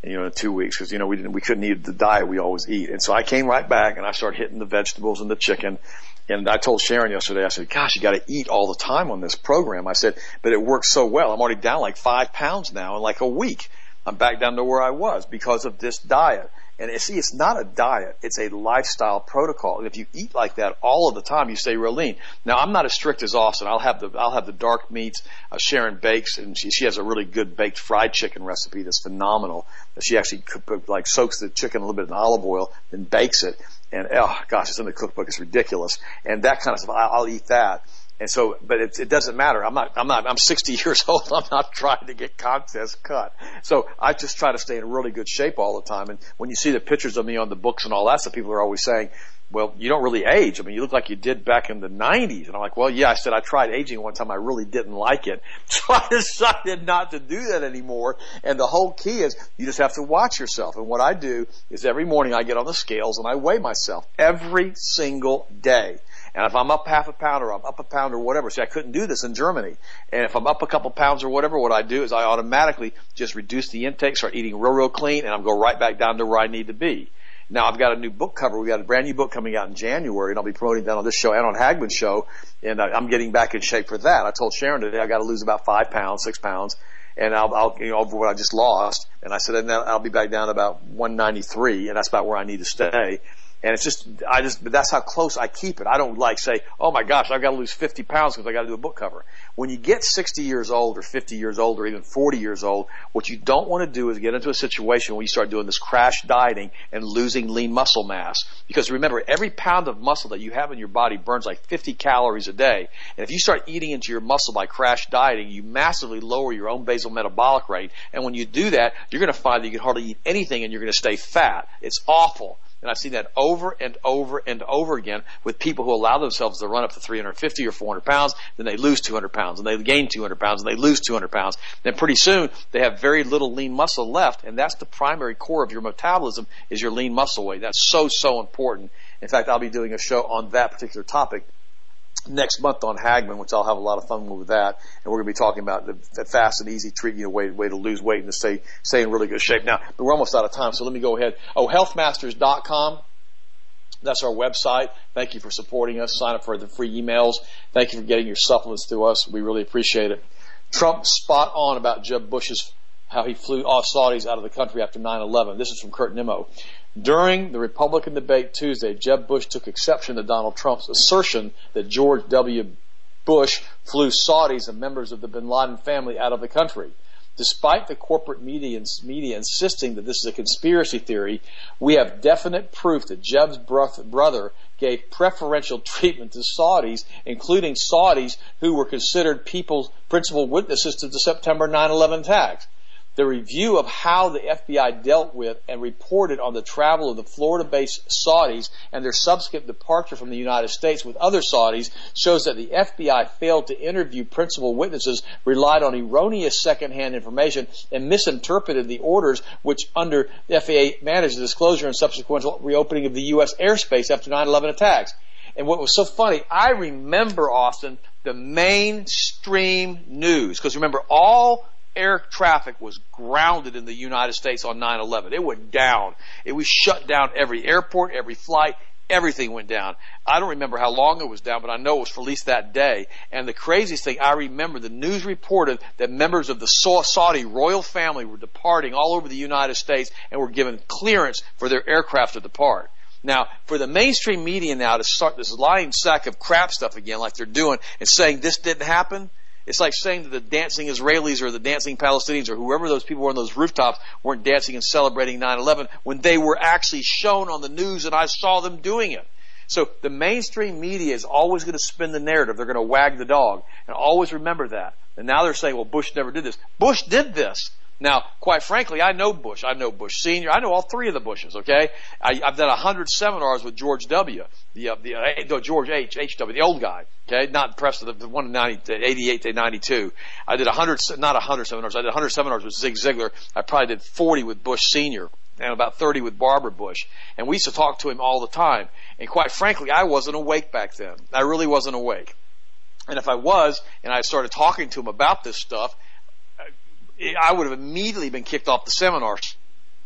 you know, in two weeks because, you know, we didn't, we couldn't eat the diet we always eat. And so I came right back and I started hitting the vegetables and the chicken. And I told Sharon yesterday, I said, gosh, you got to eat all the time on this program. I said, but it works so well. I'm already down like five pounds now in like a week. I'm back down to where I was because of this diet. And it, see, it's not a diet. It's a lifestyle protocol. And if you eat like that all of the time, you stay real lean. Now, I'm not as strict as Austin. I'll have the, I'll have the dark meats. Uh, Sharon bakes, and she, she has a really good baked fried chicken recipe that's phenomenal. She actually cook, like soaks the chicken a little bit in olive oil, then bakes it. And, oh gosh, it's in the cookbook. It's ridiculous. And that kind of stuff, I'll, I'll eat that. And so, but it, it doesn't matter. I'm not, I'm not, I'm sixty years old. I'm not trying to get contest cut. So I just try to stay in really good shape all the time. And when you see the pictures of me on the books and all that stuff, people are always saying, well, you don't really age. I mean, you look like you did back in the nineties. And I'm like, well, yeah, I said I tried aging one time. I really didn't like it. So I decided not to do that anymore. And the whole key is you just have to watch yourself. And what I do is every morning I get on the scales and I weigh myself every single day. And if I'm up half a pound or I'm up a pound or whatever, see, I couldn't do this in Germany. And if I'm up a couple pounds or whatever, what I do is I automatically just reduce the intake, start eating real, real clean, and I'll go right back down to where I need to be. Now, I've got a new book cover. We've got a brand new book coming out in January, and I'll be promoting that on this show and on Hagman's show, and I'm getting back in shape for that. I told Sharon today I got to lose about five pounds, six pounds, and I'll, I'll you know, over what I just lost. And I said, and then I'll be back down to about one ninety-three, and that's about where I need to stay. And it's just, I just, but that's how close I keep it. I don't like say, oh my gosh, I've got to lose fifty pounds because I got to do a book cover. When you get sixty years old or fifty years old or even forty years old, what you don't want to do is get into a situation where you start doing this crash dieting and losing lean muscle mass. Because remember, every pound of muscle that you have in your body burns like fifty calories a day. And if you start eating into your muscle by crash dieting, you massively lower your own basal metabolic rate. And when you do that, you're going to find that you can hardly eat anything and you're going to stay fat. It's awful. And I've seen that over and over and over again with people who allow themselves to run up to three hundred fifty or four hundred pounds, then they lose two hundred pounds, and they gain two hundred pounds, and they lose two hundred pounds. Then pretty soon, they have very little lean muscle left, and that's the primary core of your metabolism is your lean muscle weight. That's so, so important. In fact, I'll be doing a show on that particular topic next month on Hagman, which I'll have a lot of fun with that, and we're going to be talking about the, the fast and easy treat, you know, way, way to lose weight and to stay, stay in really good shape. Now, but we're almost out of time, so let me go ahead. Oh, health masters dot com. That's our website. Thank you for supporting us. Sign up for the free emails. Thank you for getting your supplements to us. We really appreciate it. Trump spot on about Jeb Bush's, how he flew off Saudis out of the country after nine eleven. This is from Kurt Nimmo. During the Republican debate Tuesday, Jeb Bush took exception to Donald Trump's assertion that George W. Bush flew Saudis and members of the bin Laden family out of the country. Despite the corporate media, media insisting that this is a conspiracy theory, we have definite proof that Jeb's brother gave preferential treatment to Saudis, including Saudis who were considered people's principal witnesses to the September nine eleven attacks. The review of how the F B I dealt with and reported on the travel of the Florida-based Saudis and their subsequent departure from the United States with other Saudis shows that the F B I failed to interview principal witnesses, relied on erroneous second-hand information, and misinterpreted the orders which under the F A A managed the disclosure and subsequent reopening of the U S airspace after nine eleven attacks. And what was so funny, I remember, Austin, the mainstream news, because remember, all air traffic was grounded in the United States on nine eleven. It went down. It was shut down every airport, every flight, everything went down. I don't remember how long it was down, but I know it was for at least that day. And the craziest thing, I remember the news reported that members of the Saudi royal family were departing all over the United States and were given clearance for their aircraft to depart. Now, for the mainstream media now to start this lying sack of crap stuff again like they're doing and saying this didn't happen, it's like saying that the dancing Israelis or the dancing Palestinians or whoever those people were on those rooftops weren't dancing and celebrating nine eleven when they were actually shown on the news and I saw them doing it. So the mainstream media is always going to spin the narrative. They're going to wag the dog. And always remember that. And now they're saying, well, Bush never did this. Bush did this. Now, quite frankly, I know Bush. I know Bush Senior. I know all three of the Bushes, okay? I, I've done a hundred seminars with George W., the, uh, the, uh, no, George H., H W., the old guy, okay? Not Preston, the one in eighty-eight to ninety-two. I did a hundred, not a hundred seminars. I did a hundred seminars with Zig Ziglar. I probably did forty with Bush Senior and about thirty with Barbara Bush. And we used to talk to him all the time. And quite frankly, I wasn't awake back then. I really wasn't awake. And if I was, and I started talking to him about this stuff, I would have immediately been kicked off the seminars.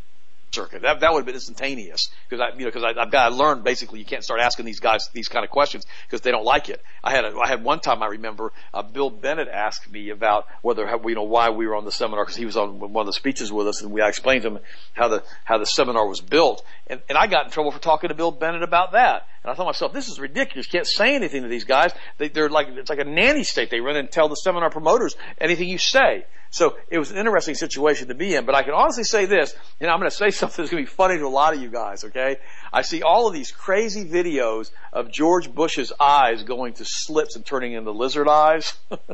circuit. That, that would have been instantaneous because I, you know, because I've got to learn basically you can't start asking these guys these kind of questions because they don't like it. I had a, I had one time I remember uh, Bill Bennett asked me about whether you know why we were on the seminar because he was on one of the speeches with us and we I explained to him how the how the seminar was built and, and I got in trouble for talking to Bill Bennett about that. And I thought to myself, this is ridiculous. You can't say anything to these guys. They, they're like it's like a nanny state. They run and tell the seminar promoters anything you say. So it was an interesting situation to be in, but I can honestly say this, and I'm going to say something that's going to be funny to a lot of you guys, okay? I see all of these crazy videos of George Bush's eyes going to slits and turning into lizard eyes.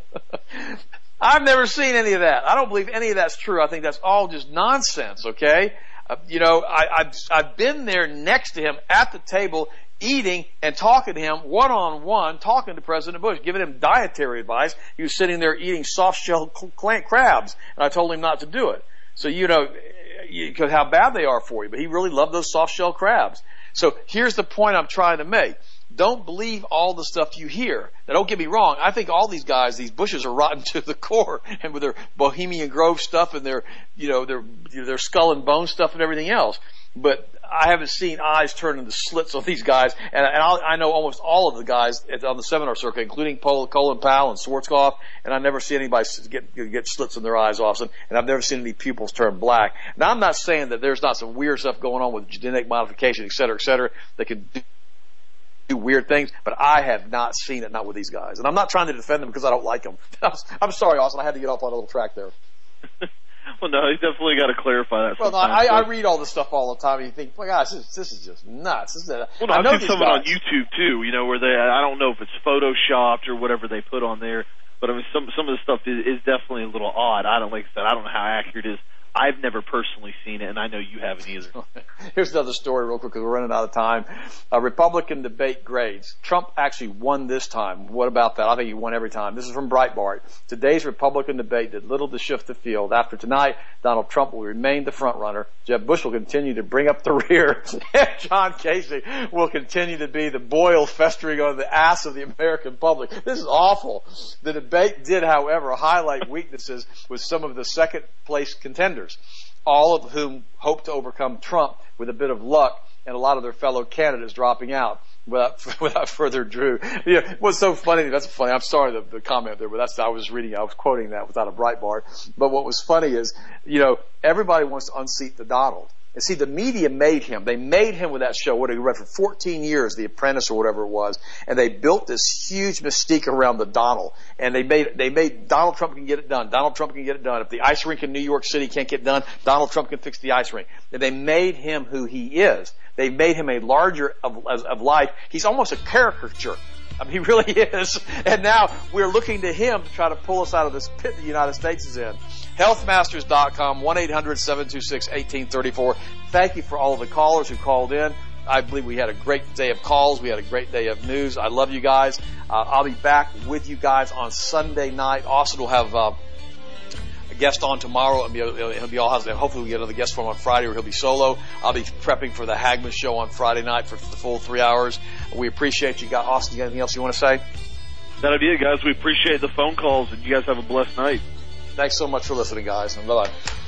I've never seen any of that. I don't believe any of that's true. I think that's all just nonsense, okay? Uh, you know, I, I've, I've been there next to him at the table eating and talking to him one-on-one, talking to President Bush, giving him dietary advice. He was sitting there eating soft-shell crabs, and I told him not to do it. So, you know, because how bad they are for you. But he really loved those soft-shell crabs. So here's the point I'm trying to make. Don't believe all the stuff you hear. Now, don't get me wrong. I think all these guys, these Bushes, are rotten to the core, and with their Bohemian Grove stuff and their, you know, their their skull and bone stuff and everything else. But I haven't seen eyes turn into slits on these guys, and, and I'll, I know almost all of the guys on the seminar circuit, including Paul, Colin Powell and Schwarzkopf, and I never see anybody get get slits in their eyes off, and I've never seen any pupils turn black. Now, I'm not saying that there's not some weird stuff going on with genetic modification, et cetera, et cetera, that can do do weird things, but I have not seen it, not with these guys. And I'm not trying to defend them because I don't like them. I'm sorry, Austin, I had to get off on a little track there. Well, no, you definitely got to clarify that. Well, no, I, I read all this stuff all the time, and you think, my gosh, this, this is just nuts. This is a, well, no, I know I've seen some guys. on YouTube too. You know, where they, I don't know if it's photoshopped or whatever they put on there, but I mean, some some of the stuff is, is definitely a little odd. I don't like I said, I don't know how accurate it is. I've never personally seen it, and I know you haven't either. Here's another story real quick because we're running out of time. Uh, Republican debate grades. Trump actually won this time. What about that? I think he won every time. This is from Breitbart. Today's Republican debate did little to shift the field. After tonight, Donald Trump will remain the front runner. Jeb Bush will continue to bring up the rear. And John Casey will continue to be the boil festering on the ass of the American public. This is awful. The debate did, however, highlight weaknesses with some of the second place contenders, all of whom hope to overcome Trump with a bit of luck and a lot of their fellow candidates dropping out. Without, without further ado, yeah, what's so funny, that's funny, I'm sorry the, the comment there, but that's, I was reading, I was quoting that without a Breitbart. But what was funny is, you know, everybody wants to unseat the Donald. And see, the media made him. They made him with that show, what he read for fourteen years, The Apprentice or whatever it was. And they built this huge mystique around the Donald. And they made, they made Donald Trump can get it done. Donald Trump can get it done. If the ice rink in New York City can't get done, Donald Trump can fix the ice rink. And they made him who he is. They made him a larger of, of life. He's almost a caricature. I mean, he really is. And now we're looking to him to try to pull us out of this pit the United States is in. health masters dot com, one eight hundred seven two six one eight three four. Thank you for all of the callers who called in. I believe we had a great day of calls. We had a great day of news. I love you guys. Uh, I'll be back with you guys on Sunday night. Austin will have uh, a guest on tomorrow. He'll be, he'll be all, hopefully we get another guest from on Friday, or he'll be solo. I'll be prepping for the Hagman show on Friday night for the full three hours. We appreciate you guys. Austin, you got anything else you want to say? That'll be it, guys. We appreciate the phone calls, and you guys have a blessed night. Thanks so much for listening, guys, and bye-bye.